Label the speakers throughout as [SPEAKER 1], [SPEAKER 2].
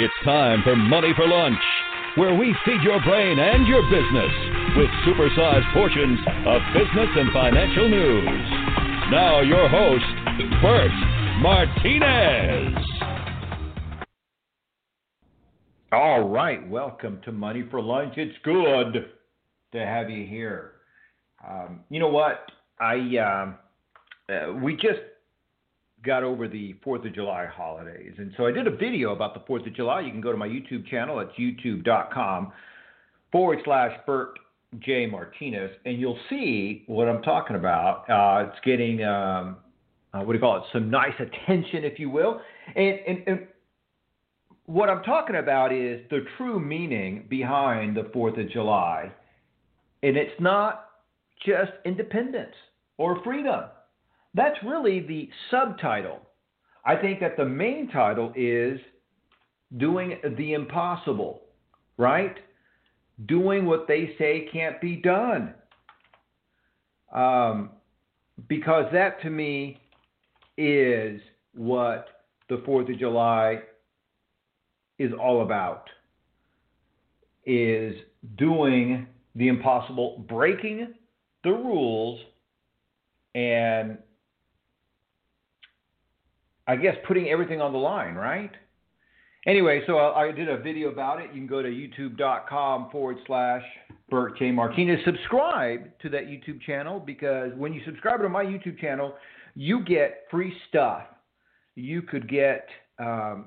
[SPEAKER 1] It's time for Money for Lunch, where we feed your brain and your business with supersized portions of business and financial news. Now your host, Bert Martinez.
[SPEAKER 2] All right, welcome to Money for Lunch. It's good to have you here. You know what? We just got over the 4th of July holidays, and so I did a video about the 4th of July. You can go to my YouTube channel at youtube.com/Bert J. Martinez, and you'll see what I'm talking about. It's getting, some nice attention, if you will. And what I'm talking about is the true meaning behind the 4th of July. And it's not just independence or freedom. That's really the subtitle. I think that the main title is doing the impossible, right? Doing what they say can't be done. Because that to me is what the 4th of July is all about, is doing the impossible, breaking the rules, and I guess putting everything on the line, right? Anyway, so I did a video about it. You can go to youtube.com/Bert J. Martinez. Subscribe to that YouTube channel, because when you subscribe to my YouTube channel, you get free stuff. You could get an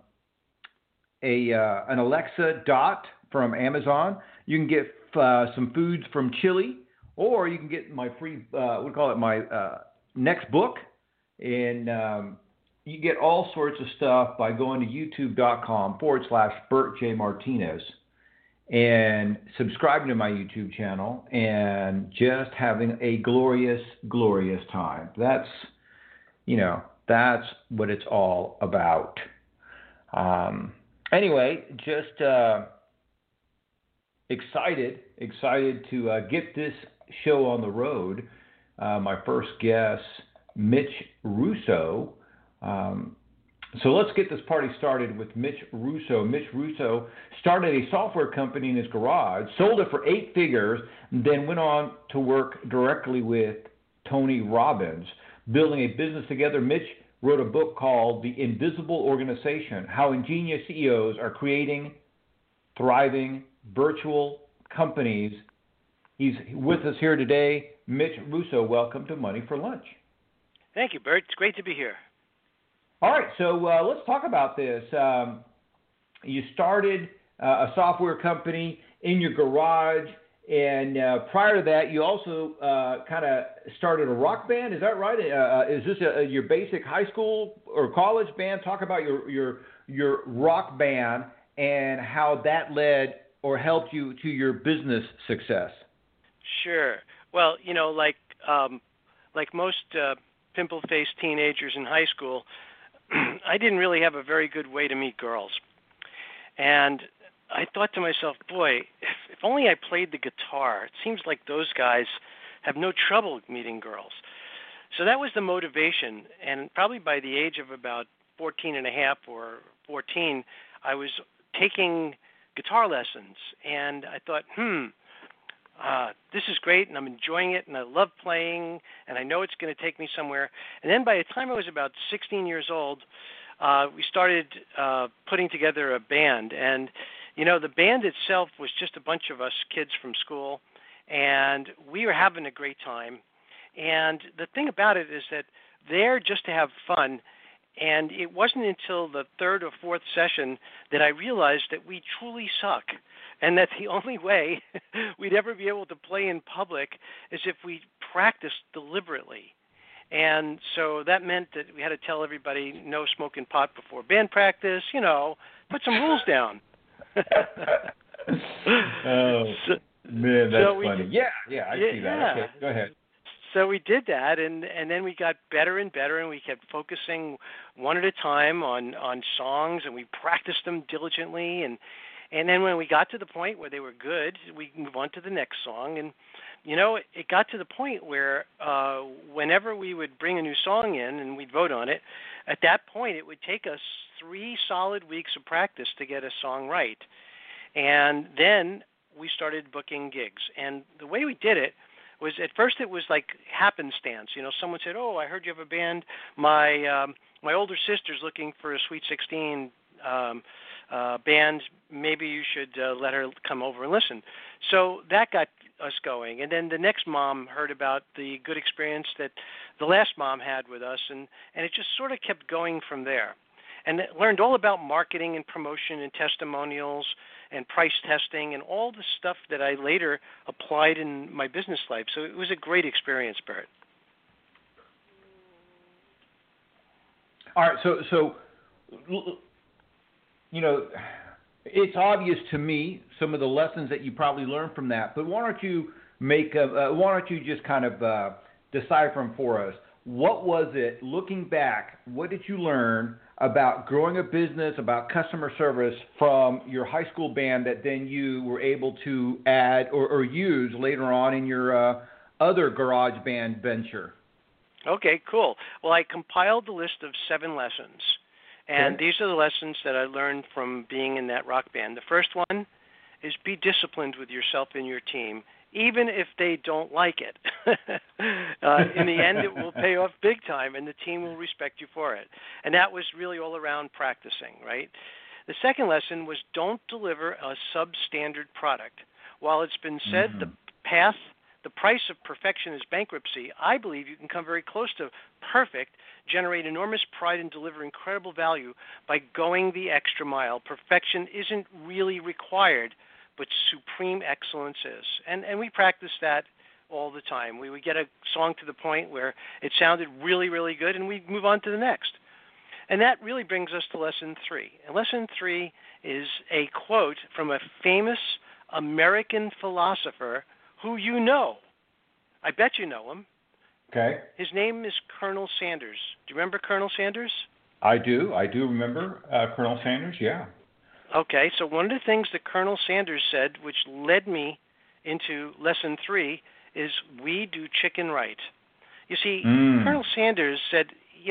[SPEAKER 2] Alexa Dot from Amazon. You can get some foods from Chili, or you can get my free, my next book. And you get all sorts of stuff by going to youtube.com/Bert J. Martinez and subscribing to my YouTube channel and just having a glorious, glorious time. That's what it's all about. Anyway, just excited to get this show on the road. My first guest, Mitch Russo. So let's get this party started with Mitch Russo. Mitch Russo started a software company in his garage, sold it for 8 figures, then went on to work directly with Tony Robbins, building a business together. Mitch wrote a book called The Invisible Organization: How Ingenious CEOs Are Creating Thriving Virtual Companies. He's with us here today. Mitch Russo, welcome to Money for Lunch.
[SPEAKER 3] Thank you, Bert. It's great to be here.
[SPEAKER 2] All right, so let's talk about this. You started a software company in your garage, and prior to that, you also kind of started a rock band. Is that right? Is this your basic high school or college band? Talk about your rock band and how that led or helped you to your business success.
[SPEAKER 3] Sure. Well, like most pimple-faced teenagers in high school, I didn't really have a very good way to meet girls. And I thought to myself, boy, if only I played the guitar. It seems like those guys have no trouble meeting girls. So that was the motivation. And probably by the age of about 14 and a half or 14, I was taking guitar lessons. And I thought, this is great, and I'm enjoying it, and I love playing, and I know it's going to take me somewhere. And then by the time I was about 16 years old, we started putting together a band. And, the band itself was just a bunch of us kids from school, and we were having a great time. And the thing about it is that they're just to have fun. And it wasn't until the 3rd or 4th session that I realized that we truly suck, and that the only way we'd ever be able to play in public is if we practiced deliberately. And so that meant that we had to tell everybody no smoking pot before band practice, put some rules down.
[SPEAKER 2] Man, that's funny. Yeah, I see that. Okay, go ahead.
[SPEAKER 3] So we did that, and then we got better and better, and we kept focusing one at a time on songs, and we practiced them diligently, and then when we got to the point where they were good, we move on to the next song. And it got to the point where whenever we would bring a new song in and we'd vote on it, at that point it would take us 3 solid weeks of practice to get a song right. And then we started booking gigs. And the way we did it was, at first it was like happenstance. Someone said, "Oh, I heard you have a band. My older sister's looking for a Sweet 16 band. Maybe you should let her come over and listen." So that got us going. And then the next mom heard about the good experience that the last mom had with us, and it just sort of kept going from there. And learned all about marketing and promotion and testimonials and price testing and all the stuff that I later applied in my business life. So it was a great experience, Barrett.
[SPEAKER 2] All right, so it's obvious to me some of the lessons that you probably learned from that. But why don't you just kind of decipher them for us? What was it, looking back, what did you learn about growing a business, about customer service from your high school band that then you were able to add or use later on in your other garage band venture?
[SPEAKER 3] Okay, cool. Well, I compiled the list of 7 lessons, and these are the lessons that I learned from being in that rock band. The first one is be disciplined with yourself and your team, even if they don't like it. In the end, it will pay off big time, and the team will respect you for it. And that was really all around practicing, right? The second lesson was don't deliver a substandard product. While it's been said the price of perfection is bankruptcy, I believe you can come very close to perfect, generate enormous pride, and deliver incredible value by going the extra mile. Perfection isn't really required, but supreme excellence is. And we practice that all the time. We would get a song to the point where it sounded really, really good, and we'd move on to the next. And that really brings us to lesson 3. And lesson 3 is a quote from a famous American philosopher who you know. I bet you know him.
[SPEAKER 2] Okay.
[SPEAKER 3] His name is Colonel Sanders. Do you remember Colonel Sanders?
[SPEAKER 2] I do remember Colonel Sanders, yeah.
[SPEAKER 3] Okay, so one of the things that Colonel Sanders said, which led me into lesson 3, is we do chicken right. You see, Colonel Sanders said,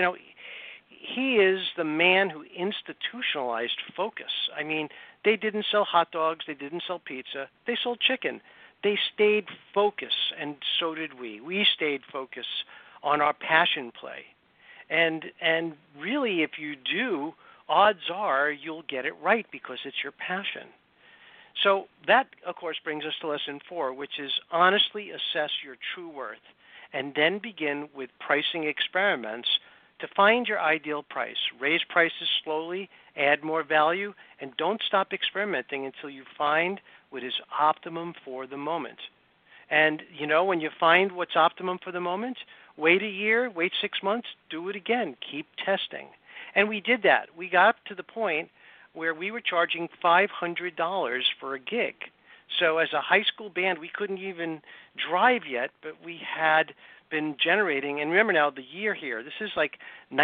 [SPEAKER 3] he is the man who institutionalized focus. I mean, they didn't sell hot dogs, they didn't sell pizza, they sold chicken. They stayed focused, and so did we. We stayed focused on our passion play. And really, if you do, odds are you'll get it right because it's your passion. So that, of course, brings us to lesson 4, which is honestly assess your true worth and then begin with pricing experiments to find your ideal price. Raise prices slowly, add more value, and don't stop experimenting until you find what is optimum for the moment. And, when you find what's optimum for the moment, wait a year, wait 6 months, do it again, keep testing. And we did that. We got up to the point where we were charging $500 for a gig. So as a high school band, we couldn't even drive yet, but we had been generating, and remember now the year here, this is like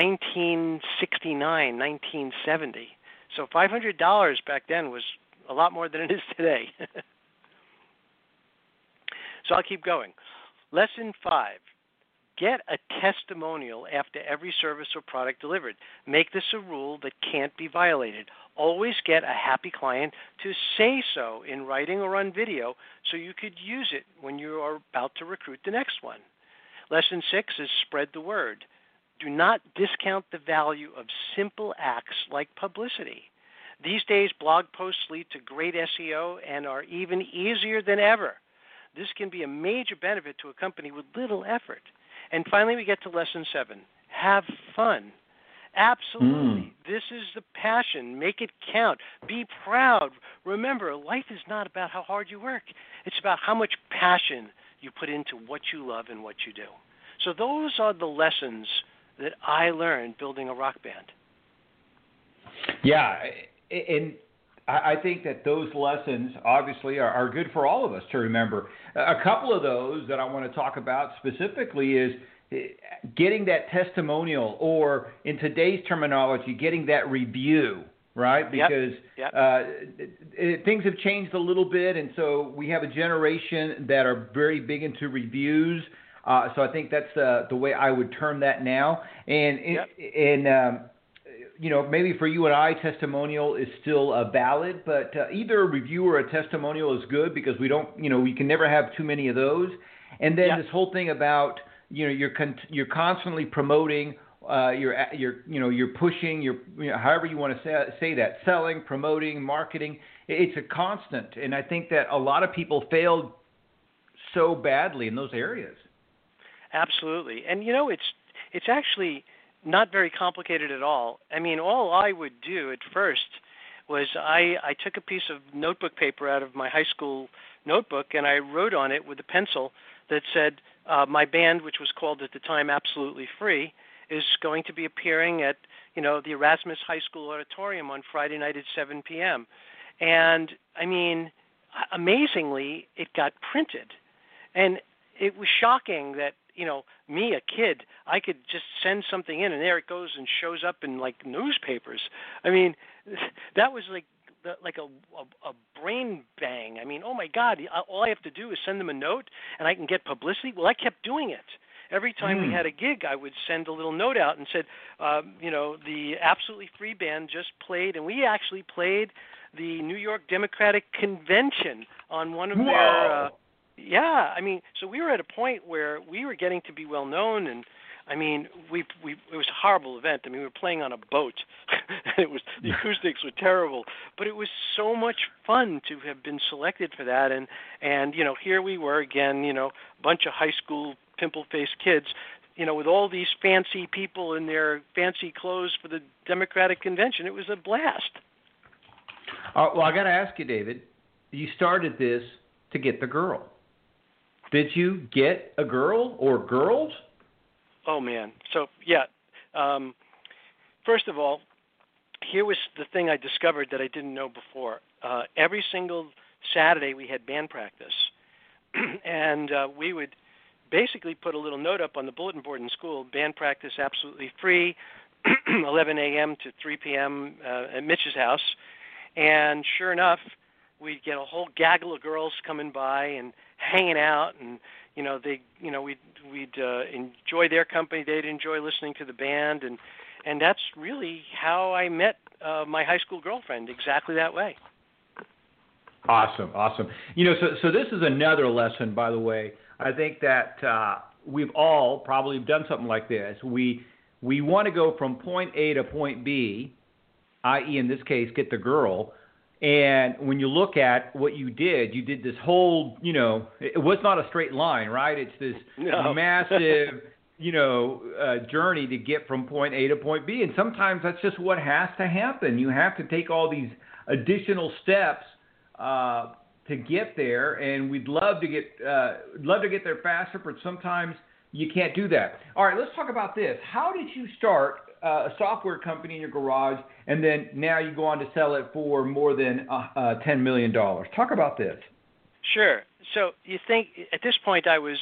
[SPEAKER 3] 1969, 1970. So $500 back then was a lot more than it is today. So I'll keep going. Lesson 5. Get a testimonial after every service or product delivered. Make this a rule that can't be violated. Always get a happy client to say so in writing or on video so you could use it when you are about to recruit the next one. Lesson 6 is spread the word. Do not discount the value of simple acts like publicity. These days, blog posts lead to great SEO and are even easier than ever. This can be a major benefit to a company with little effort. And finally, we get to lesson 7. Have fun. Absolutely. This is the passion. Make it count. Be proud. Remember, life is not about how hard you work. It's about how much passion you put into what you love and what you do. So those are the lessons that I learned building a rock band.
[SPEAKER 2] Yeah, and I think that those lessons obviously are good for all of us to remember. A couple of those that I want to talk about specifically is getting that testimonial, or in today's terminology, getting that review, right? Because things have changed a little bit, and so we have a generation that are very big into reviews. So I think that's the way I would term that now. And maybe for you and I, testimonial is still valid, but either a review or a testimonial is good because we don't, we can never have too many of those. And then this whole thing about, you're constantly promoting, you're pushing, however you want to say that, selling, promoting, marketing. It's a constant, and I think that a lot of people failed so badly in those areas.
[SPEAKER 3] Absolutely, and it's actually not very complicated at all. I mean, all I would do at first was I took a piece of notebook paper out of my high school notebook and I wrote on it with a pencil that said, my band, which was called at the time Absolutely Free, is going to be appearing at, the Erasmus High School Auditorium on Friday night at 7 p.m. And, I mean, amazingly, it got printed. And it was shocking that, me, a kid, I could just send something in and there it goes and shows up in, newspapers. I mean, that was like a brain bang. I mean, oh, my God, all I have to do is send them a note and I can get publicity. Well, I kept doing it. Every time we had a gig, I would send a little note out and said, the Absolutely Free band just played, and we actually played the New York Democratic Convention on one of their so we were at a point where we were getting to be well known, and I mean, it was a horrible event. I mean, we were playing on a boat. The acoustics were terrible, but it was so much fun to have been selected for that. And here we were again, a bunch of high school pimple-faced kids, with all these fancy people in their fancy clothes for the Democratic Convention. It was a blast.
[SPEAKER 2] Well, I got to ask you, David. You started this to get the girl. Did you get a girl or girls?
[SPEAKER 3] Oh, man. So, first of all, here was the thing I discovered that I didn't know before. Every single Saturday we had band practice, and we would basically put a little note up on the bulletin board in school, band practice absolutely free, 11 a.m. to 3 p.m. At Mitch's house. And sure enough, we'd get a whole gaggle of girls coming by and hanging out, and we'd enjoy their company. They'd enjoy listening to the band, and that's really how I met my high school girlfriend, exactly that way.
[SPEAKER 2] Awesome. So this is another lesson, by the way. I think that we've all probably done something like this. We want to go from point A to point B, i.e. in this case, get the girl. And when you look at what you did this whole, it was not a straight line, right? It's this massive, journey to get from point A to point B. And sometimes that's just what has to happen. You have to take all these additional steps to get there. And we'd love to get there faster, but sometimes you can't do that. All right, let's talk about this. How did you start a software company in your garage, and then now you go on to sell it for more than $10 million? Talk about this.
[SPEAKER 3] Sure. So you think at this point I was,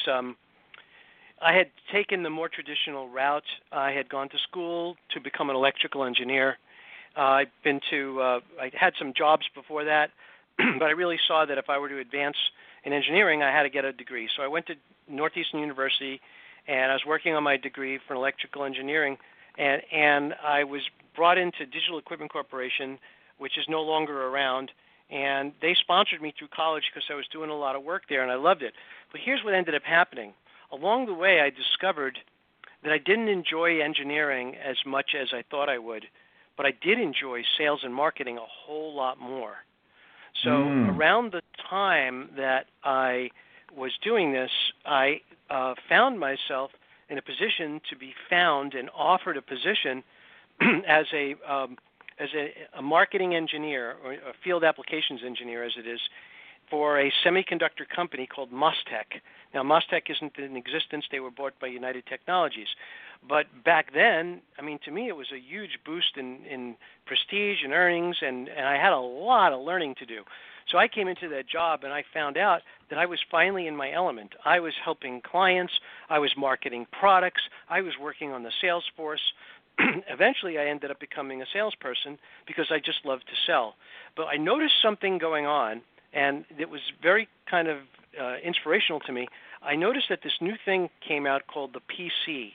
[SPEAKER 3] I had taken the more traditional route. I had gone to school to become an electrical engineer. I had some jobs before that, but I really saw that if I were to advance in engineering, I had to get a degree. So I went to Northeastern University, and I was working on my degree for electrical engineering. And I was brought into Digital Equipment Corporation, which is no longer around, and they sponsored me through college because I was doing a lot of work there, and I loved it. But here's what ended up happening. Along the way, I discovered that I didn't enjoy engineering as much as I thought I would, but I did enjoy sales and marketing a whole lot more. So around the time that I was doing this, I found myself in a position to be found and offered a position as a marketing engineer, or a field applications engineer as it is, for a semiconductor company called Mustech. Now, Mustech isn't in existence. They were bought by United Technologies. But back then, I mean, to me, it was a huge boost in prestige and earnings, and I had a lot of learning to do. So I came into that job, and I found out that I was finally in my element. I was helping clients. I was marketing products. I was working on the sales force. Eventually, I ended up becoming a salesperson because I just loved to sell. But I noticed something going on, and it was very kind of inspirational to me. I noticed that this new thing came out called the PC,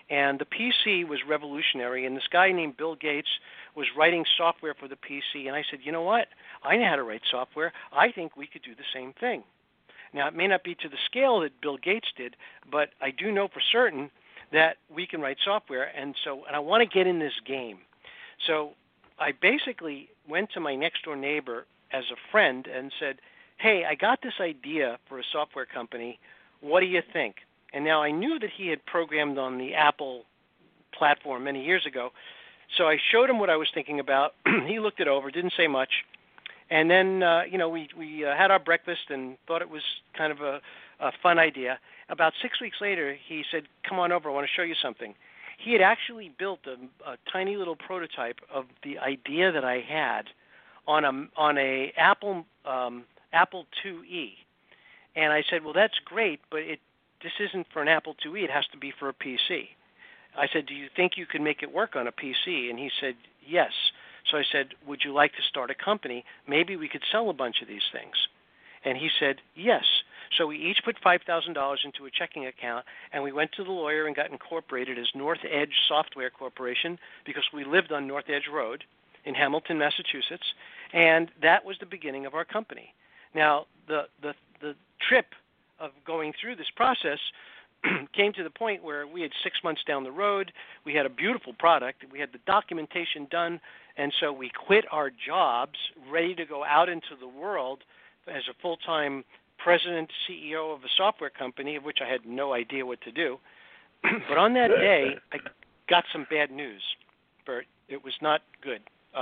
[SPEAKER 3] And the PC was revolutionary, and this guy named Bill Gates was writing software for the PC, and I said, you know what? I know how to write software. I think we could do the same thing. Now, it may not be to the scale that Bill Gates did, but I do know for certain that we can write software, and I want to get in this game. So I basically went to my next-door neighbor as a friend and said, hey, I got this idea for a software company. What do you think? And now I knew that he had programmed on the Apple platform many years ago, so I showed him what I was thinking about. He looked it over, didn't say much, and then we had our breakfast and thought it was kind of a fun idea. About 6 weeks later, he said, come on over, I want to show you something. He had actually built a tiny little prototype of the idea that I had on a Apple IIe. And I said, well, that's great, but this isn't for an Apple IIe. It has to be for a PC. I said, do you think you could make it work on a PC? And he said, yes. So I said, would you like to start a company? Maybe we could sell a bunch of these things. And he said, yes. So we each put $5,000 into a checking account, and we went to the lawyer and got incorporated as North Edge Software Corporation because we lived on North Edge Road in Hamilton, Massachusetts, and that was the beginning of our company. Now, the trip of going through this process came to the point where we had 6 months down the road, we had a beautiful product, we had the documentation done, and so we quit our jobs, ready to go out into the world as a full-time president, CEO of a software company, of which I had no idea what to do. But on that day, I got some bad news, Bert. It was not good.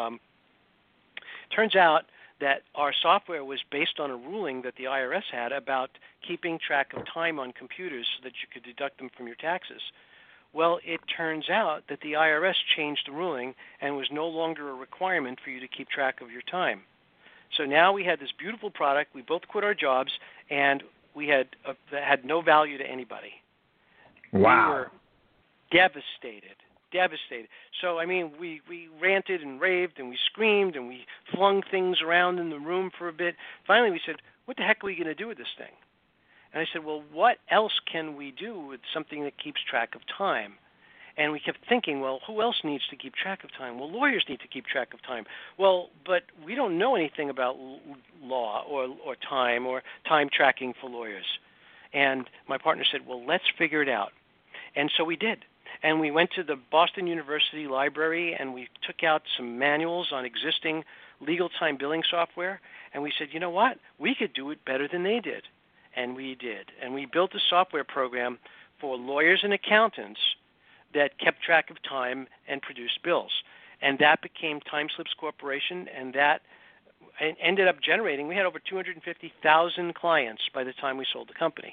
[SPEAKER 3] Turns out that our software was based on a ruling that the IRS had about keeping track of time on computers so that you could deduct them from your taxes. Well, it turns out that the IRS changed the ruling and was no longer a requirement for you to keep track of your time. So now we had this beautiful product. We both quit our jobs, and we had no value to anybody.
[SPEAKER 2] Wow.
[SPEAKER 3] We were devastated. So, I mean, we ranted and raved, and we screamed, and we flung things around in the room for a bit. Finally, we said, what the heck are we going to do with this thing? And I said, well, what else can we do with something that keeps track of time? And we kept thinking, well, who else needs to keep track of time? Well, lawyers need to keep track of time. Well, but we don't know anything about law or time tracking for lawyers. And my partner said, well, let's figure it out. And so we did. And we went to the Boston University Library, and we took out some manuals on existing legal time billing software. And we said, you know what? We could do it better than they did. And we did. And we built a software program for lawyers and accountants that kept track of time and produced bills. And that became Timeslips Corporation, and that ended up generating, we had over 250,000 clients by the time we sold the company.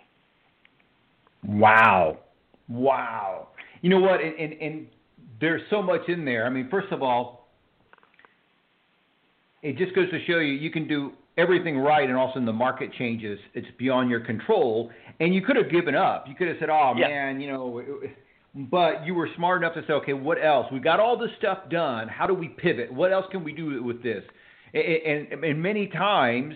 [SPEAKER 2] Wow. You know what? And there's so much in there. I mean, first of all, it just goes to show you can do everything right, and all of a sudden the market changes. It's beyond your control, and you could have given up. You could have said, "Oh man, but you were smart enough to say, "Okay, what else? We got all this stuff done. How do we pivot? What else can we do with this?" And many times,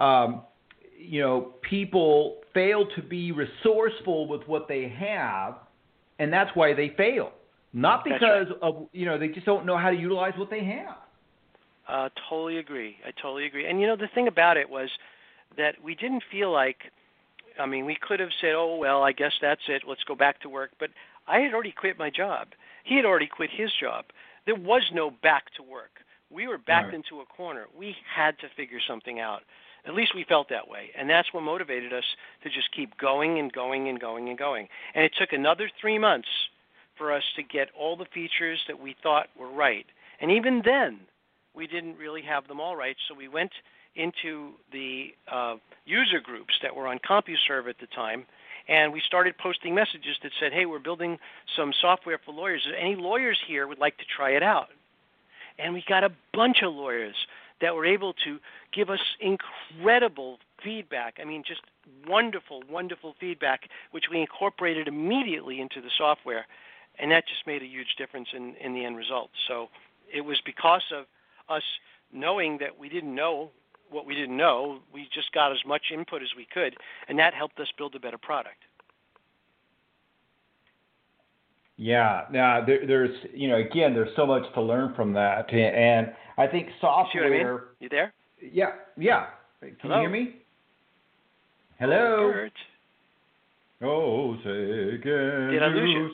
[SPEAKER 2] people fail to be resourceful with what they have, and that's why they fail. Not because of they just don't know how to utilize what they have.
[SPEAKER 3] Totally agree. I totally agree. And the thing about it was that we didn't feel like, we could have said, oh, well, I guess that's it. Let's go back to work. But I had already quit my job. He had already quit his job. There was no back to work. We were backed into a corner. We had to figure something out. At least we felt that way. And that's what motivated us to just keep going and going and going and going. And it took another 3 months for us to get all the features that we thought were right. And even then, we didn't really have them all right. So we went into the user groups that were on CompuServe at the time, and we started posting messages that said, hey, we're building some software for lawyers. If any lawyers here would like to try it out? And we got a bunch of lawyers that were able to give us incredible feedback. Just wonderful, wonderful feedback, which we incorporated immediately into the software. And that just made a huge difference in the end result. So it was because of us knowing that we didn't know what we didn't know. We just got as much input as we could, and that helped us build a better product.
[SPEAKER 2] Yeah, there's again, there's so much to learn from that, and I think software.
[SPEAKER 3] You see what I mean? You there?
[SPEAKER 2] Yeah. Can
[SPEAKER 3] Hello?
[SPEAKER 2] you hear me? Hello.
[SPEAKER 3] Bert.
[SPEAKER 2] Oh, say can
[SPEAKER 3] Did I lose you?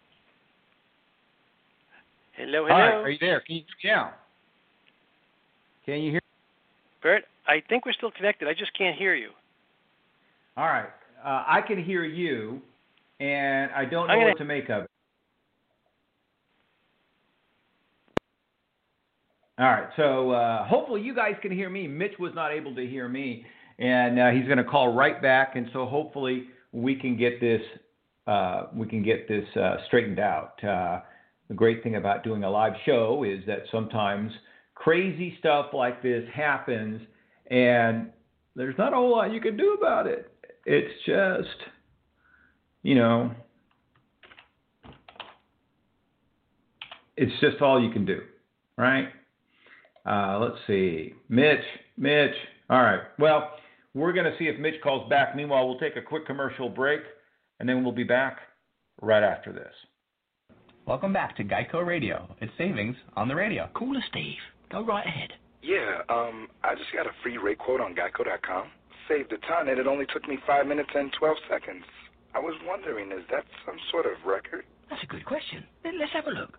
[SPEAKER 3] Hello.
[SPEAKER 2] All right, are you there? Can you hear me now? Can you hear?
[SPEAKER 3] Bert, I think we're still connected. I just can't hear you.
[SPEAKER 2] All right, I can hear you, and I don't know what to make of it. All right, so hopefully you guys can hear me. Mitch was not able to hear me, and he's going to call right back, and so hopefully we can get this straightened out. The great thing about doing a live show is that sometimes crazy stuff like this happens, and there's not a whole lot you can do about it. It's just, it's just all you can do, right? Let's see. Mitch. All right. Well, we're going to see if Mitch calls back. Meanwhile, we'll take a quick commercial break, and then we'll be back right after this.
[SPEAKER 4] Welcome back to Geico Radio. It's savings on the radio.
[SPEAKER 5] Cooler Steve. Go right ahead.
[SPEAKER 6] Yeah, I just got a free rate quote on Geico.com. Saved a ton, and it only took me 5 minutes and 12 seconds. I was wondering, is that some sort of record?
[SPEAKER 5] That's a good question. Let's have a look.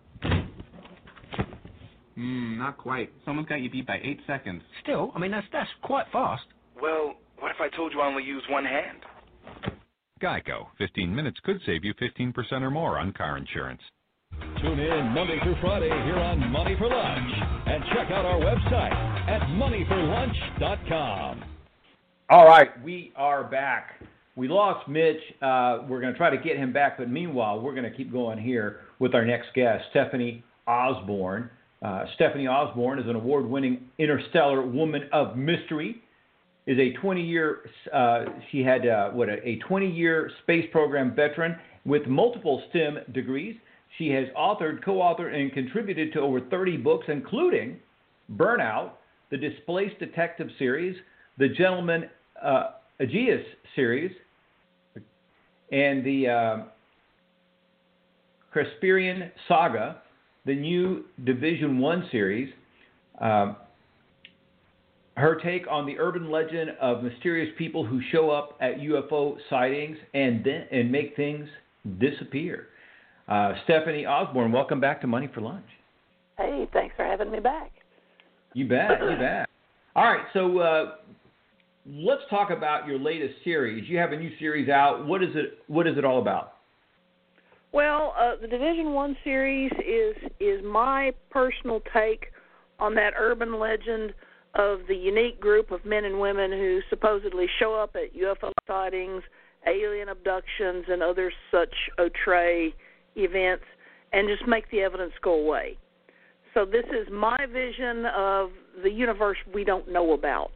[SPEAKER 4] Not quite. Someone's got you beat by 8 seconds.
[SPEAKER 5] Still, that's quite fast.
[SPEAKER 6] Well, what if I told you I only use one hand?
[SPEAKER 7] Geico. 15 minutes could save you 15% or more on car insurance.
[SPEAKER 1] Tune in Monday through Friday here on Money for Lunch. And check out our website at moneyforlunch.com.
[SPEAKER 2] All right, we are back. We lost Mitch. We're going to try to get him back, but meanwhile, we're going to keep going here with our next guest, Stephanie Osborne. Stephanie Osborne is an award-winning interstellar woman of mystery. Is a 20-year she had a 20-year space program veteran with multiple STEM degrees. She has authored, co-authored, and contributed to over 30 books, including Burnout, the Displaced Detective series, the Gentleman Aegeus series, and the Cresperian Saga, the new Division 1 series. Her take on the urban legend of mysterious people who show up at UFO sightings and make things disappear. Stephanie Osborne, welcome back to Money for Lunch.
[SPEAKER 8] Hey, thanks for having me back.
[SPEAKER 2] You bet. All right, so let's talk about your latest series. You have a new series out. What is it all about?
[SPEAKER 8] Well, the Division 1 series is my personal take on that urban legend of the unique group of men and women who supposedly show up at UFO sightings, alien abductions, and other such outre events and just make the evidence go away. So this is my vision of the universe we don't know about.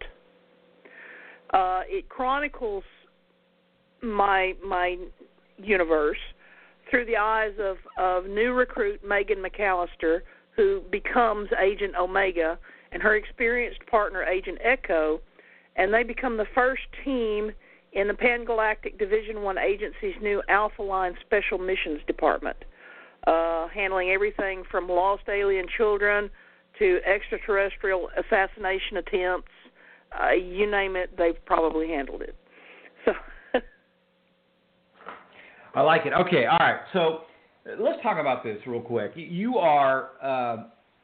[SPEAKER 8] It chronicles my universe through the eyes of new recruit Megan McAllister, who becomes Agent Omega, and her experienced partner, Agent Echo, and they become the first team in the Pan-Galactic Division 1 Agency's new Alpha Line Special Missions Department, handling everything from lost alien children to extraterrestrial assassination attempts. You name it, they've probably handled it. So
[SPEAKER 2] I like it. Okay, all right. So let's talk about this real quick. You are,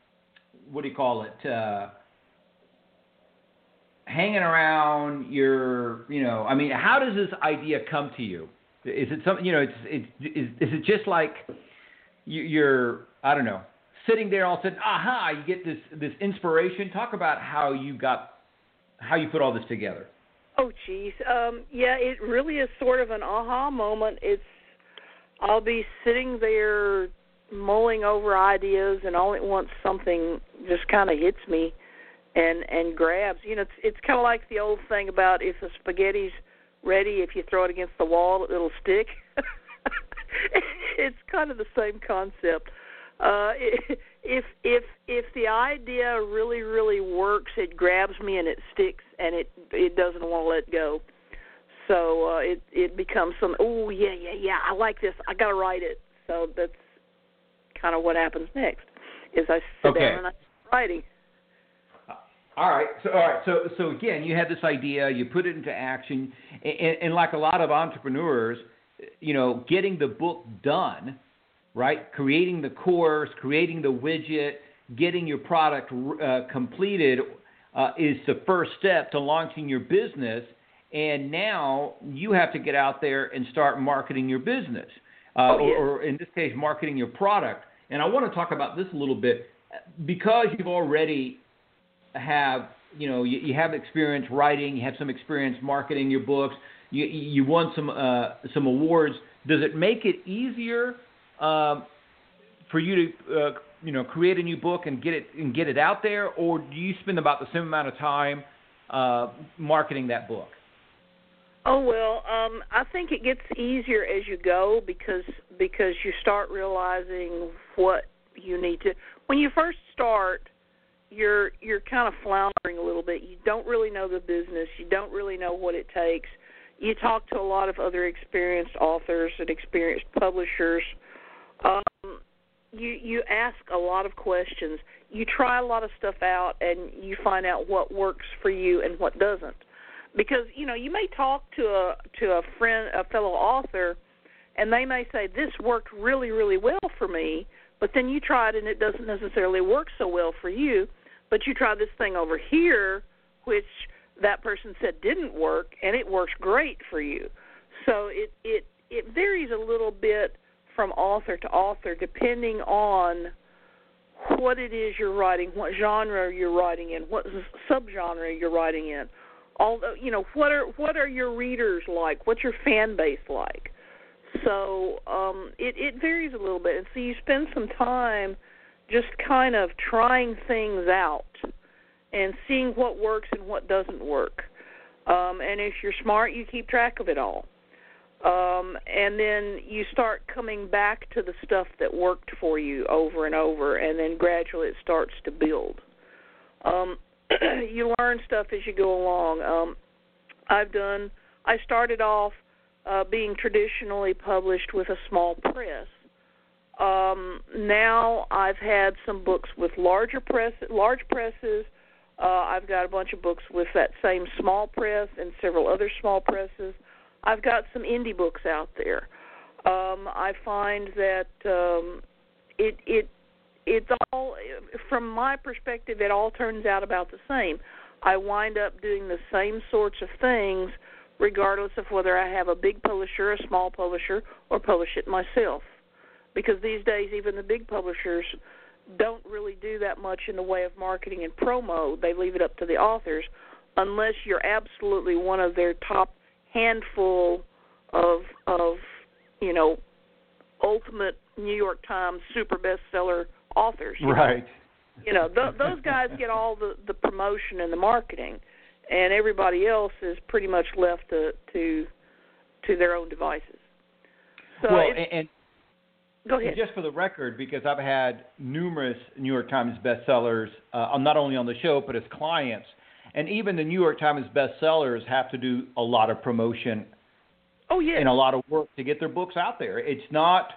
[SPEAKER 2] hanging around how does this idea come to you? Is it something, is it just like you're, I don't know, sitting there all of a sudden, you get this inspiration? Talk about how you put all this together.
[SPEAKER 8] Oh, geez. Yeah, it really is sort of an aha moment. I'll be sitting there mulling over ideas, and all at once something just kind of hits me and grabs. It's kind of like the old thing about if the spaghetti's ready, if you throw it against the wall, it'll stick. It's kind of the same concept. If the idea really, really works, it grabs me and it sticks, and it doesn't want to let go. So it becomes I like this. I got to write it. So kind of what happens next. Is I sit down and I start writing.
[SPEAKER 2] All right. So again, you had this idea, you put it into action, and like a lot of entrepreneurs, getting the book done, right? Creating the course, creating the widget, getting your product completed is the first step to launching your business. And now you have to get out there and start marketing your business, or in this case, marketing your product. And I want to talk about this a little bit because you've already have, you have experience writing, you have some experience marketing your books, you won some awards. Does it make it easier for you to create a new book and get it out there, or do you spend about the same amount of time marketing that book?
[SPEAKER 8] Oh, well, I think it gets easier as you go because you start realizing what you need to. When you first start, you're kind of floundering a little bit. You don't really know the business. You don't really know what it takes. You talk to a lot of other experienced authors and experienced publishers. You ask a lot of questions. You try a lot of stuff out, and you find out what works for you and what doesn't. Because, you may talk to a friend, a fellow author, and they may say, this worked really, really well for me, but then you try it and it doesn't necessarily work so well for you, but you try this thing over here, which that person said didn't work, and it works great for you. So it varies a little bit from author to author depending on what it is you're writing, what genre you're writing in, what subgenre you're writing in. Although, what are your readers like? What's your fan base like? So it varies a little bit. And so you spend some time just kind of trying things out and seeing what works and what doesn't work. And if you're smart, you keep track of it all. And then you start coming back to the stuff that worked for you over and over, and then gradually it starts to build. You learn stuff as you go along. I started off being traditionally published with a small press. Now I've had some books with large presses. I've got a bunch of books with that same small press and several other small presses. I've got some indie books out there. I find that it's all, from my perspective, it all turns out about the same. I wind up doing the same sorts of things regardless of whether I have a big publisher, a small publisher, or publish it myself. Because these days, even the big publishers don't really do that much in the way of marketing and promo. They leave it up to the authors unless you're absolutely one of their top handful of ultimate New York Times super bestseller authors.
[SPEAKER 2] Right.
[SPEAKER 8] Those guys get all the promotion and the marketing, and everybody else is pretty much left to their own devices. So
[SPEAKER 2] and
[SPEAKER 8] go ahead.
[SPEAKER 2] Just for the record, because I've had numerous New York Times bestsellers, not only on the show, but as clients, and even the New York Times bestsellers have to do a lot of promotion and a lot of work to get their books out there. It's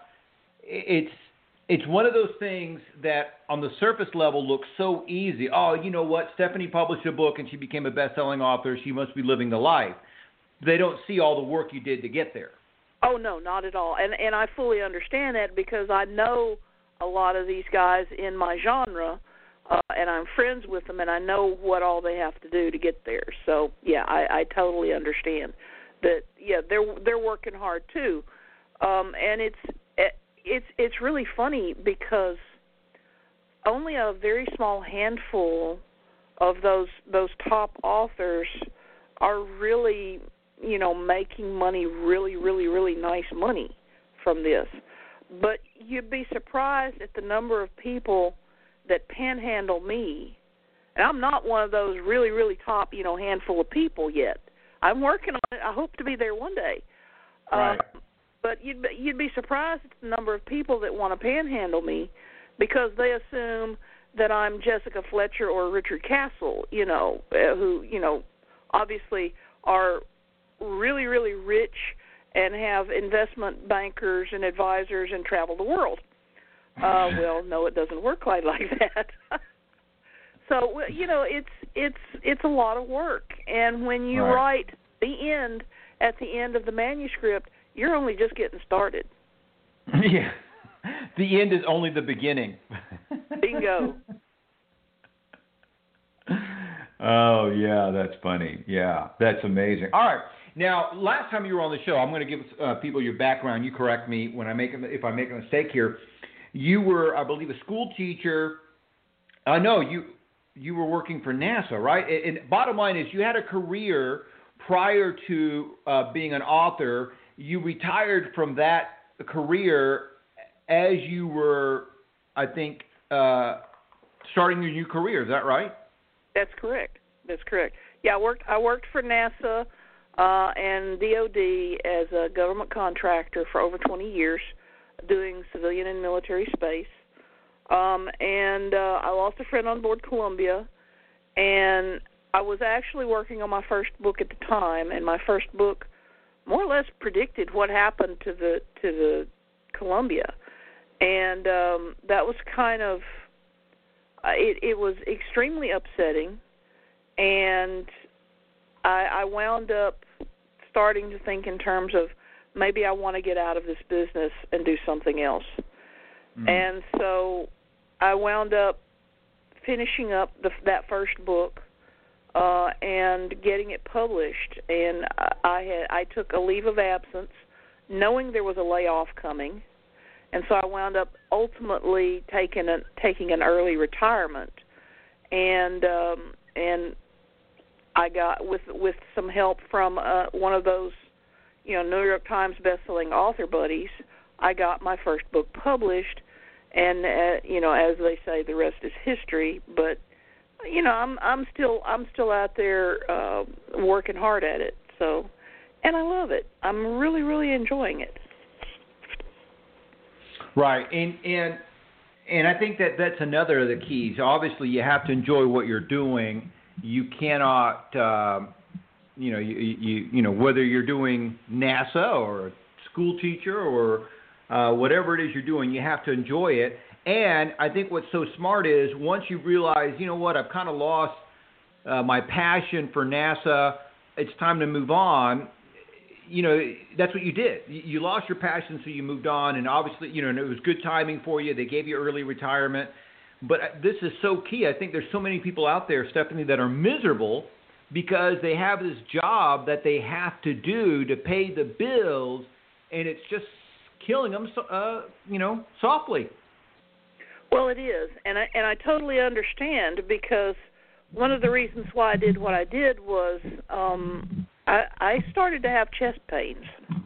[SPEAKER 2] one of those things that on the surface level looks so easy. Oh, you know what? Stephanie published a book and she became a best-selling author. She must be living the life. They don't see all the work you did to get there.
[SPEAKER 8] Oh, no, not at all. And I fully understand that because I know a lot of these guys in my genre, and I'm friends with them, and I know what all they have to do to get there. So, yeah, I totally understand that, yeah, they're working hard too. And it's really funny because only a very small handful of those top authors are really, making money, really, really, really nice money from this. But you'd be surprised at the number of people that panhandle me. And I'm not one of those really, really top, handful of people yet. I'm working on it. I hope to be there one day.
[SPEAKER 2] Right.
[SPEAKER 8] But you'd be surprised at the number of people that want to panhandle me because they assume that I'm Jessica Fletcher or Richard Castle, who, obviously are really, really rich and have investment bankers and advisors and travel the world. Well, no, it doesn't work quite like that. So, it's a lot of work. And when you write the end at the end of the manuscript, you're only just getting started.
[SPEAKER 2] Yeah. The end is only the beginning.
[SPEAKER 8] Bingo.
[SPEAKER 2] Oh, yeah, that's funny. Yeah, that's amazing. All right. Now, last time you were on the show, I'm going to give people your background. You correct me if I make a mistake here. You were, I believe, a school teacher. No, you were working for NASA, right? And bottom line is you had a career prior to being an author. You retired from that career as you were, I think, starting your new career. Is that right? That's correct.
[SPEAKER 8] Yeah, I worked for NASA and DOD as a government contractor for over 20 years, doing civilian and military space. And I lost a friend on board Columbia, and I was actually working on my first book at the time, and my first book more or less predicted what happened to the Columbia, and that was kind of it was extremely upsetting, and I wound up starting to think in terms of maybe I want to get out of this business and do something else. And so I wound up finishing up that first book and getting it published. And I took a leave of absence, knowing there was a layoff coming, and so I wound up ultimately taking an early retirement. And I got with some help from one of those, New York Times bestselling author buddies, I got my first book published. And as they say, the rest is history. But I'm still out there working hard at it. So, and I love it. I'm really, really enjoying it.
[SPEAKER 2] Right, and I think that's another of the keys. Obviously, you have to enjoy what you're doing. You cannot, whether you're doing NASA or a school teacher or whatever it is you're doing, you have to enjoy it. And I think what's so smart is once you realize, I've kind of lost my passion for NASA, it's time to move on. That's what you did. You lost your passion, so you moved on. And obviously, and it was good timing for you. They gave you early retirement. But this is so key. I think there's so many people out there, Stephanie, that are miserable because they have this job that they have to do to pay the bills, and it's just killing them, softly.
[SPEAKER 8] Well, it is, and I totally understand, because one of the reasons why I did what I did was I started to have chest pains,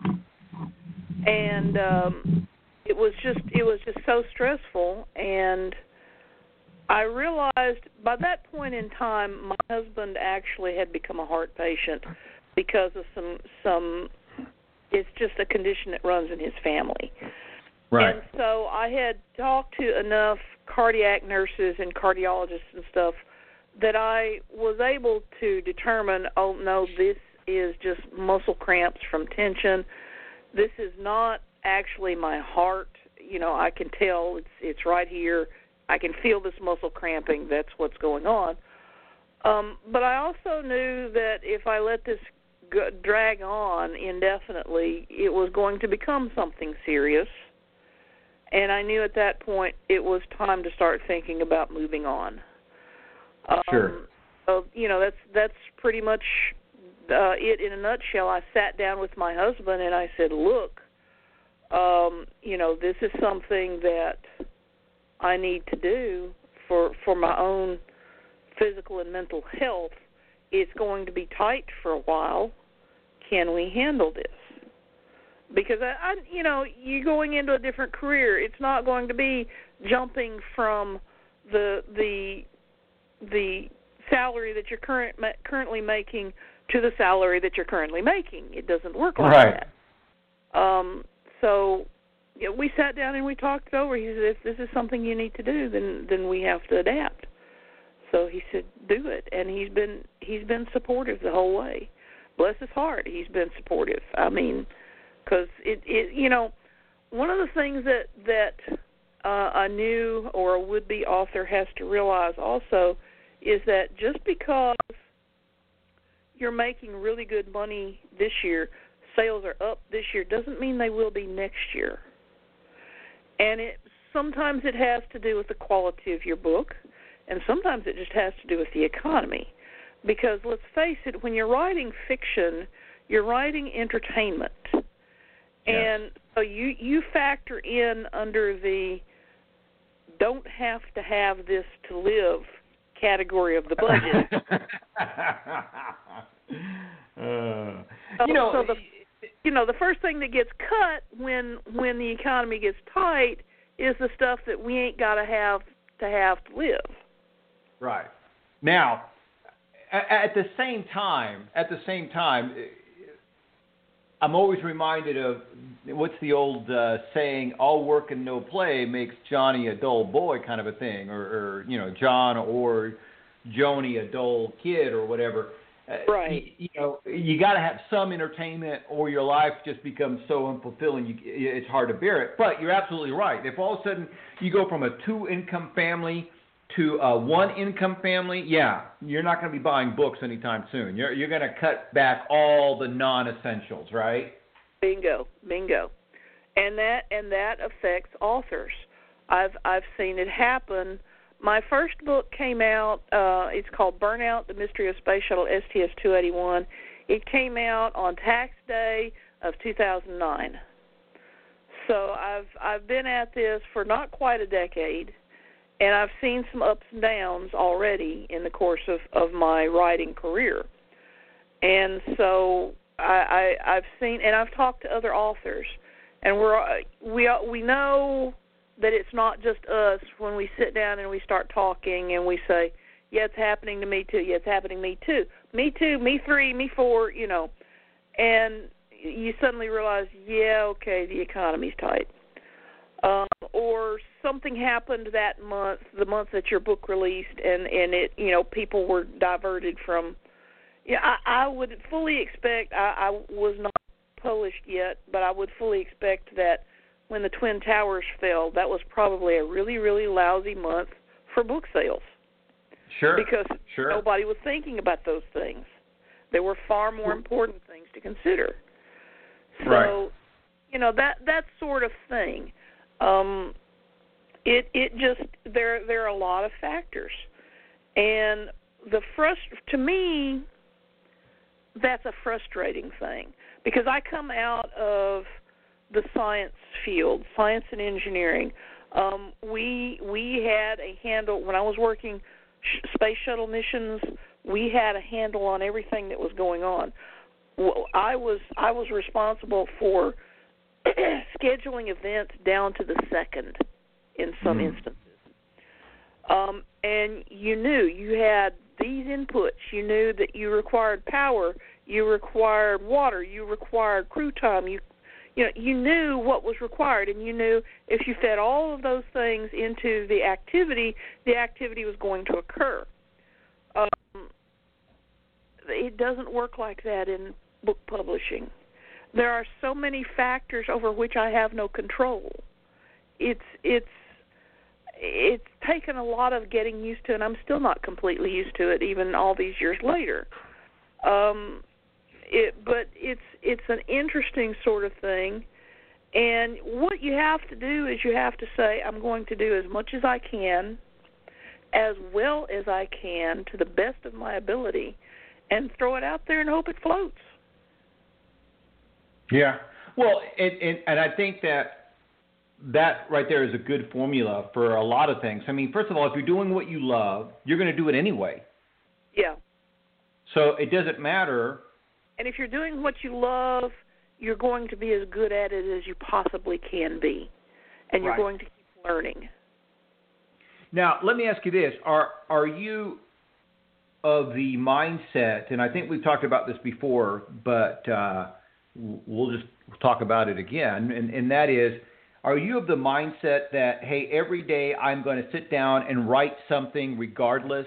[SPEAKER 8] and it was just so stressful, and I realized by that point in time my husband actually had become a heart patient because of some. It's just a condition that runs in his family. Right. And so I had talked to enough cardiac nurses and cardiologists and stuff that I was able to determine, oh, no, this is just muscle cramps from tension. This is not actually my heart. I can tell it's right here. I can feel this muscle cramping. That's what's going on. But I also knew that if I let this drag on indefinitely, it was going to become something serious. And I knew at that point it was time to start thinking about moving on.
[SPEAKER 2] Sure.
[SPEAKER 8] So, that's pretty much it in a nutshell. I sat down with my husband and I said, look, this is something that I need to do for my own physical and mental health. It's going to be tight for a while. Can we handle this? Because you're going into a different career. It's not going to be jumping from the salary that you're currently making to the salary that you're currently making. It doesn't work like that. So we sat down and we talked it over. He said, if this is something you need to do, then we have to adapt. So he said, do it. And he's been supportive the whole way. Bless his heart, he's been supportive. I mean, because it one of the things that a new or a would-be author has to realize also is that just because you're making really good money this year, sales are up this year, doesn't mean they will be next year. And sometimes it has to do with the quality of your book, and sometimes it just has to do with the economy. Because let's face it, when you're writing fiction, you're writing entertainment. Yes. And so you factor in under the don't have to have this to live category of the budget. The first thing that gets cut when the economy gets tight is the stuff that we ain't got to have to live.
[SPEAKER 2] Right. Now, at the same time, I'm always reminded of what's the old saying, all work and no play makes Johnny a dull boy kind of a thing, or John or Joni a dull kid or whatever.
[SPEAKER 8] Right.
[SPEAKER 2] You got to have some entertainment or your life just becomes so unfulfilling, it's hard to bear it. But you're absolutely right. If all of a sudden you go from a 2-income family to a 1-income family, you're not going to be buying books anytime soon. You're going to cut back all the non-essentials, right?
[SPEAKER 8] Bingo. And that affects authors. I've seen it happen. My first book came out. It's called Burnout: The Mystery of Space Shuttle STS-281. It came out on tax day of 2009. So I've been at this for not quite a decade. And I've seen some ups and downs already in the course of my writing career. And so I've seen, and I've talked to other authors, and we know that it's not just us when we sit down and we start talking and we say, yeah, it's happening to me too, yeah, it's happening to me too, me too, me 3, me 4, and you suddenly realize, yeah, okay, the economy's tight. Or something happened that month, the month that your book released, and it, people were diverted from. I would fully expect. I was not published yet, but I would fully expect that when the Twin Towers fell, that was probably a really, really lousy month for book sales.
[SPEAKER 2] Sure.
[SPEAKER 8] Because nobody was thinking about those things. There were far more important things to consider. So,
[SPEAKER 2] right.
[SPEAKER 8] That sort of thing. It just there are a lot of factors, and to me, that's a frustrating thing because I come out of the science field, science and engineering. We had a handle when I was working space shuttle missions. We had a handle on everything that was going on. I was responsible for scheduling events down to the second in some instances. And you knew you had these inputs. You knew that you required power, you required water, you required crew time. You knew what was required, and you knew if you fed all of those things into the activity was going to occur. It doesn't work like that in book publishing. There are so many factors over which I have no control. It's taken a lot of getting used to, and I'm still not completely used to it, even all these years later. But it's an interesting sort of thing, and what you have to do is you have to say, I'm going to do as much as I can, as well as I can, to the best of my ability, and throw it out there and hope it floats.
[SPEAKER 2] Yeah. Well, and I think that right there is a good formula for a lot of things. I mean, first of all, if you're doing what you love, you're going to do it anyway.
[SPEAKER 8] Yeah.
[SPEAKER 2] So it doesn't matter.
[SPEAKER 8] And if you're doing what you love, you're going to be as good at it as you possibly can be. And you're going to keep learning.
[SPEAKER 2] Now, let me ask you this. Are you of the mindset, and I think we've talked about this before, but we'll just talk about it again, and that is, are you of the mindset that, hey, every day I'm going to sit down and write something regardless?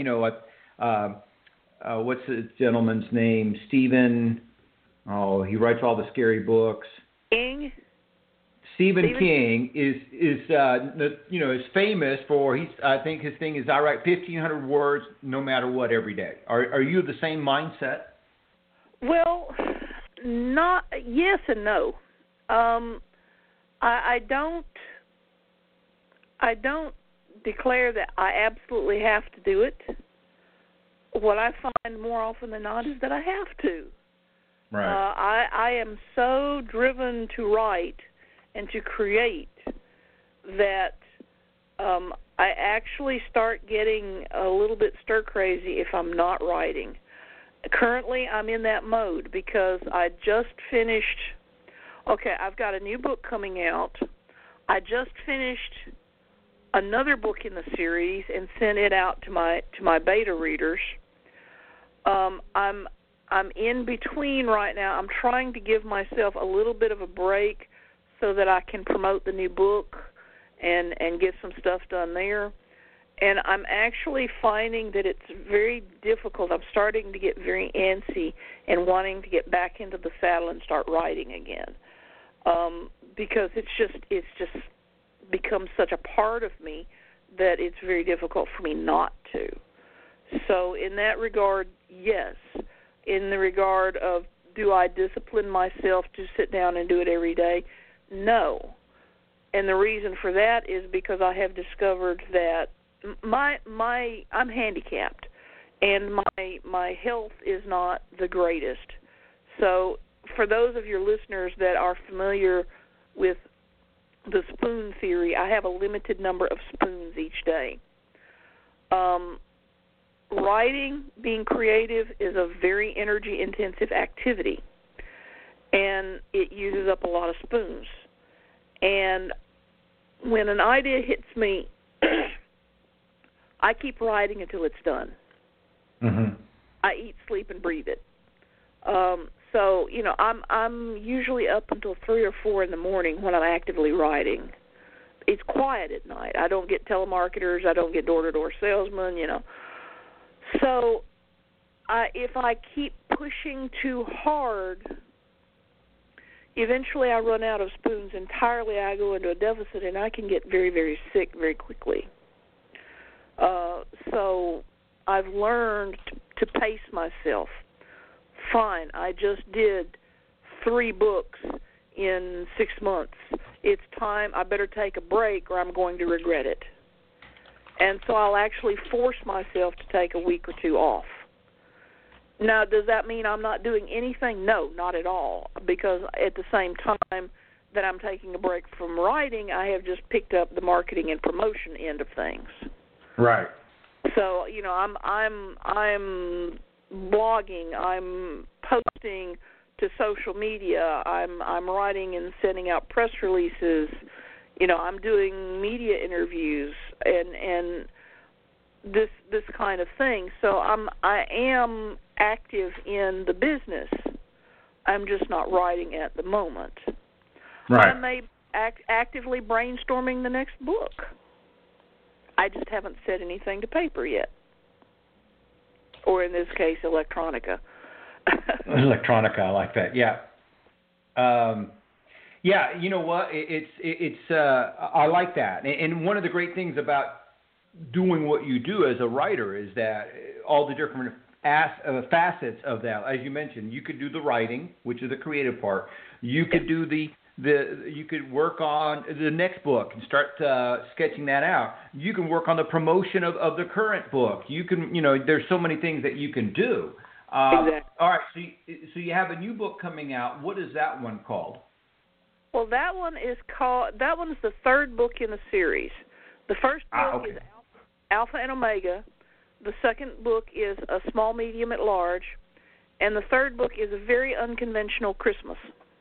[SPEAKER 2] What's the gentleman's name? Stephen, he writes all the scary books. Stephen King is famous for I think his thing is I write 1,500 words no matter what every day. Are you the same mindset?
[SPEAKER 8] Well, not yes and no. I don't declare that I absolutely have to do it. What I find more often than not is that I have to.
[SPEAKER 2] Right.
[SPEAKER 8] I am so driven to write and to create that I actually start getting a little bit stir-crazy if I'm not writing. Currently, I'm in that mode because I just finished. Okay, I've got a new book coming out. I just finished another book in the series and sent it out to my beta readers. I'm in between right now. I'm trying to give myself a little bit of a break so that I can promote the new book and get some stuff done there. And I'm actually finding that it's very difficult. I'm starting to get very antsy and wanting to get back into the saddle and start writing again, because it's just become such a part of me that it's very difficult for me not to. So in that regard, yes. In the regard of do I discipline myself to sit down and do it every day? No. And the reason for that is because I have discovered that I'm handicapped and my health is not the greatest. So for those of your listeners that are familiar with the spoon theory, I have a limited number of spoons each day. Writing, being creative, is a very energy-intensive activity, and it uses up a lot of spoons. And when an idea hits me, I keep writing until it's done.
[SPEAKER 2] Mm-hmm.
[SPEAKER 8] I eat, sleep, and breathe it. So I'm usually up until 3 or 4 in the morning when I'm actively writing. It's quiet at night. I don't get telemarketers. I don't get door-to-door salesmen. So if I keep pushing too hard, eventually I run out of spoons entirely. I go into a deficit, and I can get very, very sick very quickly. So I've learned to pace myself. Fine, I just did 3 books in 6 months. It's time. I better take a break or I'm going to regret it. And so I'll actually force myself to take a week or 2 off. Now, does that mean I'm not doing anything? No, not at all, because at the same time that I'm taking a break from writing, I have just picked up the marketing and promotion end of things.
[SPEAKER 2] Right.
[SPEAKER 8] So, I'm blogging, I'm posting to social media, I'm writing and sending out press releases. I'm doing media interviews and this kind of thing. So I am active in the business. I'm just not writing at the moment.
[SPEAKER 2] Right.
[SPEAKER 8] I actively brainstorming the next book. I just haven't set anything to paper yet. Or in this case, electronica.
[SPEAKER 2] Electronica, I like that. Yeah. Yeah, you know what? It's I like that. And one of the great things about doing what you do as a writer is that all the different facets of that. As you mentioned, you could do the writing, which is the creative part. You could do you could work on the next book and start sketching that out. You can work on the promotion of the current book. You can, there's so many things that you can do.
[SPEAKER 8] Exactly.
[SPEAKER 2] All right, so you have a new book coming out. What is that one called?
[SPEAKER 8] Well, that one's the 3rd book in the series. The first book is Alpha and Omega. The second book is A Small, Medium, at Large. And the 3rd book is A Very Unconventional Christmas.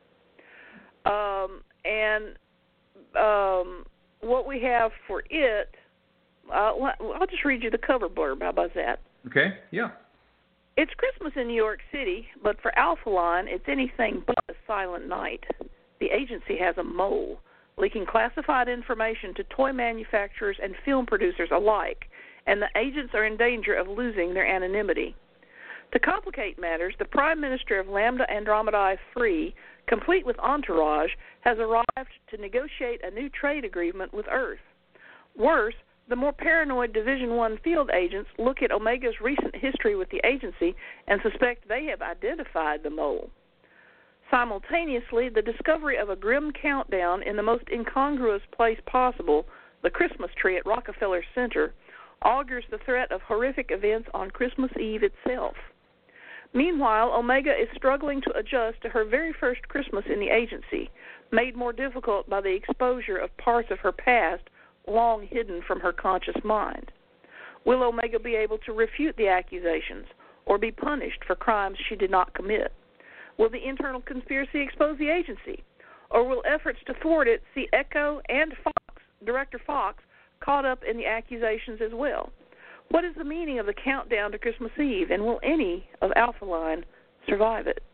[SPEAKER 8] What we have for it, I'll just read you the cover blurb. How about that?
[SPEAKER 2] Okay, yeah.
[SPEAKER 8] It's Christmas in New York City, but for Alpha Line, it's anything but a silent night. The agency has a mole, leaking classified information to toy manufacturers and film producers alike, and the agents are in danger of losing their anonymity. To complicate matters, the Prime Minister of Lambda Andromedae 3, complete with entourage, has arrived to negotiate a new trade agreement with Earth. Worse, the more paranoid Division 1 field agents look at Omega's recent history with the agency and suspect they have identified the mole. Simultaneously, the discovery of a grim countdown in the most incongruous place possible, the Christmas tree at Rockefeller Center, augurs the threat of horrific events on Christmas Eve itself. Meanwhile, Omega is struggling to adjust to her very first Christmas in the agency, made more difficult by the exposure of parts of her past long hidden from her conscious mind. Will Omega be able to refute the accusations or be punished for crimes she did not commit? Will the internal conspiracy expose the agency, or will efforts to thwart it see Echo and Director Fox, caught up in the accusations as well? What is the meaning of the countdown to Christmas Eve, and will any of Alpha Line survive it?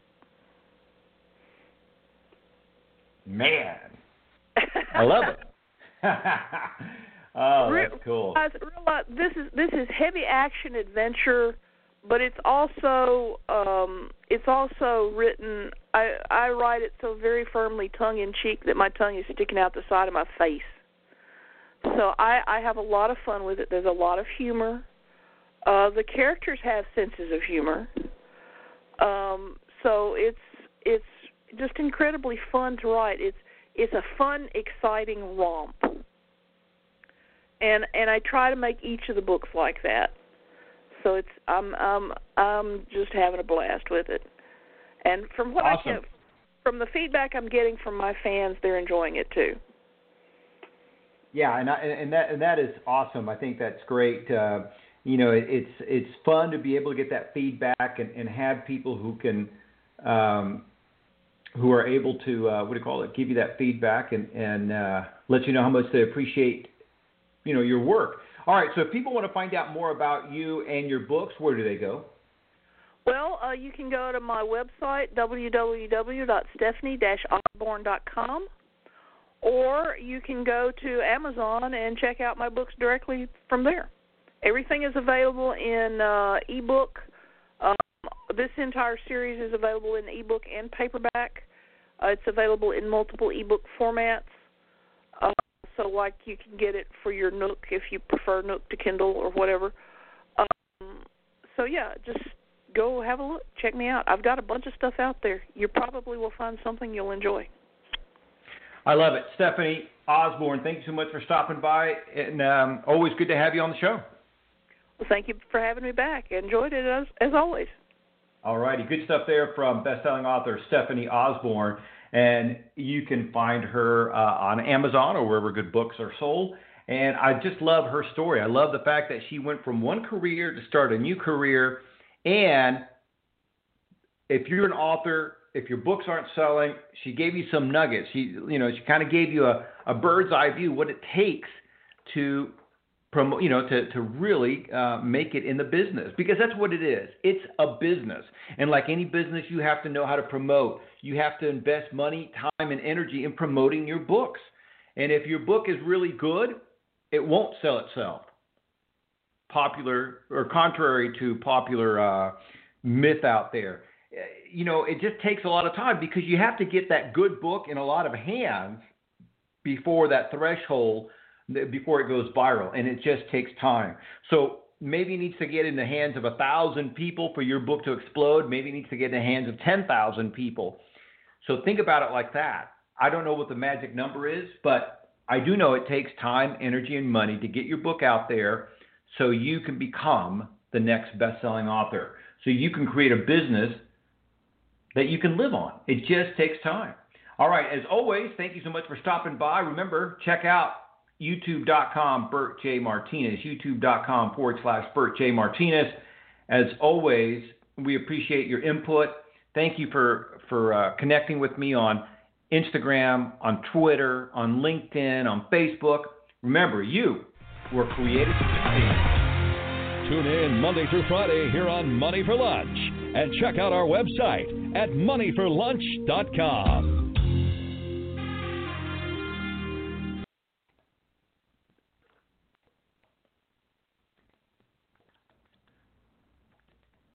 [SPEAKER 2] Man, I love it. Oh, that's cool.
[SPEAKER 8] Realize this is heavy action adventure, but it's also written. I write it so very firmly, tongue in cheek, that my tongue is sticking out the side of my face. So I have a lot of fun with it. There's a lot of humor. The characters have senses of humor. So it's just incredibly fun to write. It's a fun, exciting romp. And I try to make each of the books like that. So I'm just having a blast with it. And from what
[SPEAKER 2] awesome.
[SPEAKER 8] I get, from the feedback I'm getting from my fans, they're enjoying it too.
[SPEAKER 2] Yeah, and that is awesome. I think that's great. It's fun to be able to get that feedback and have people who can who are able to give you that feedback and let you know how much they appreciate your work. All right, so if people want to find out more about you and your books, where do they go?
[SPEAKER 8] Well, you can go to my website, www.stephanie-osborne.com. Or you can go to Amazon and check out my books directly from there. Everything is available in ebook. This entire series is available in ebook and paperback. It's available in multiple ebook formats. So, like, you can get it for your Nook if you prefer Nook to Kindle or whatever. So, yeah, just go have a look. Check me out. I've got a bunch of stuff out there. You probably will find something you'll enjoy.
[SPEAKER 2] I love it. Stephanie Osborne, thank you so much for stopping by, and always good to have you on the show.
[SPEAKER 8] Well, thank you for having me back. I enjoyed it as always.
[SPEAKER 2] All righty. Good stuff there from best-selling author Stephanie Osborne, and you can find her on Amazon or wherever good books are sold. And I just love her story. I love the fact that she went from one career to start a new career, and if you're an author, if your books aren't selling, she gave you some nuggets. She kind of gave you a bird's eye view what it takes to promote, to really make it in the business, because that's what it is. It's a business, and like any business, you have to know how to promote. You have to invest money, time, and energy in promoting your books. And if your book is really good, it won't sell itself. Contrary to popular myth out there. It just takes a lot of time, because you have to get that good book in a lot of hands before that threshold, before it goes viral, and it just takes time. So maybe it needs to get in the hands of 1,000 people for your book to explode. Maybe it needs to get in the hands of 10,000 people. So think about it like that. I don't know what the magic number is, but I do know it takes time, energy, and money to get your book out there so you can become the next best-selling author, so you can create a business that you can live on. It just takes time. All right, as always, thank you so much for stopping by. Remember, check out youtube.com, Bert J. Martinez, youtube.com/Bert J. Martinez. As always, we appreciate your input. Thank you for connecting with me on Instagram, on Twitter, on LinkedIn, on Facebook. Remember, you were created to succeed.
[SPEAKER 1] Tune in Monday through Friday here on Money for Lunch, and check out our website at moneyforlunch.com.